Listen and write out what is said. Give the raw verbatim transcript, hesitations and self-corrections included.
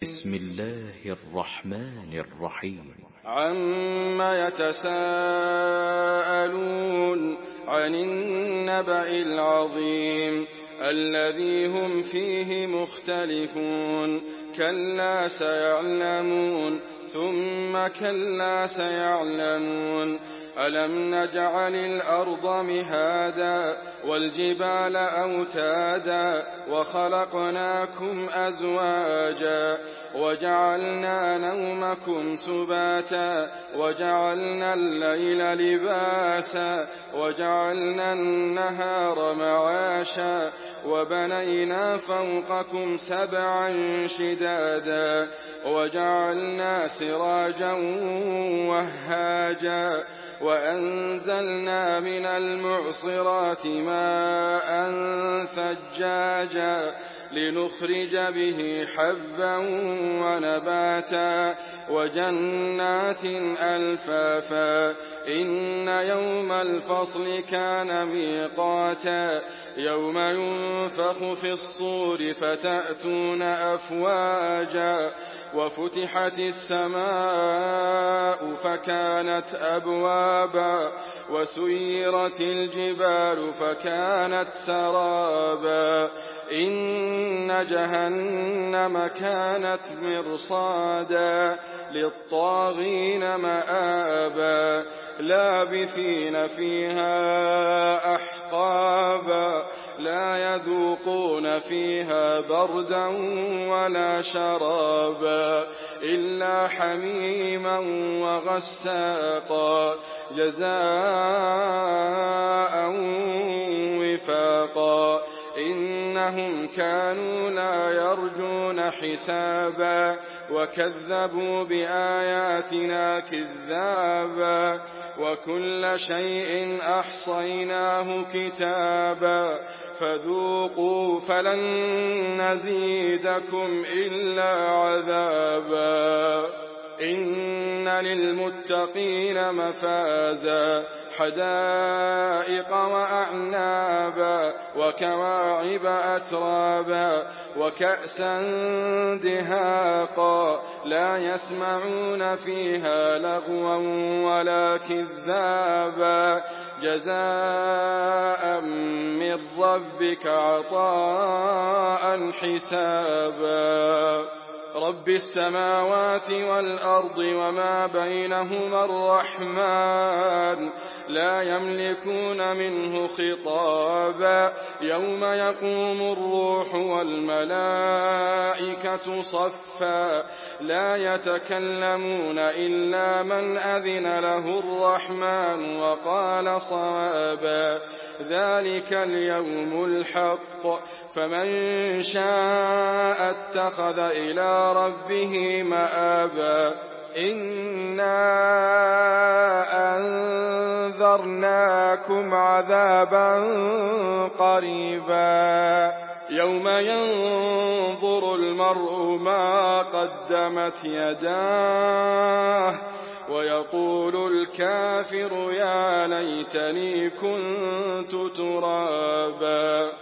بسم الله الرحمن الرحيم. عما يتساءلون عن النبأ العظيم الذي هم فيه مختلفون كلا سيعلمون ثم كلا سيعلمون ألم نجعل الأرض مهادا والجبال أوتادا وخلقناكم أزواجا وجعلنا نومكم سباتا وجعلنا الليل لباسا وجعلنا النهار معاشا وبنينا فوقكم سبعا شدادا وجعلنا سراجا وهاجا وأنزلنا من المعصرات ماء ثجاجا لنخرج به حبا ونباتا وجنات ألفافا إن يوم الفصل كان ميقاتا يوم ينفخ في الصور فتأتون أفواجا وفتحت السماء فكانت أبوابا وسيرت الجبال فكانت سرابا إن جهنم كانت مرصادا للطاغين مآبا لابثين فيها أحقابا لا يذوقون فيها بردا ولا شرابا إلا حميما وغساقا جزاء وفاقا إنهم كانوا لا يرجون حسابا وكذبوا بآياتنا كذابا وكل شيء أحصيناه كتابا فذوقوا فلن نزيدكم إلا عذابا إن للمتقين مفازا حدائق وأعنابا وكواعب أترابا وكأسا دهاقا لا يسمعون فيها لغوا ولا كذابا جزاء من ربك عطاء حسابا رب السماوات والأرض وما بينهما الرحمن لا يملكون منه خطابا يوم يقوم الروح والملائكة صفا لا يتكلمون إلا من أذن له الرحمن وقال صوابا ذلك اليوم الحق فمن شاء اتخذ إلى ربه مآبا إنا أنذرناكم عذابا قريبا يوم ينظر المرء ما قدمت يداه ويقول الكافر يا ليتني كنت ترابا.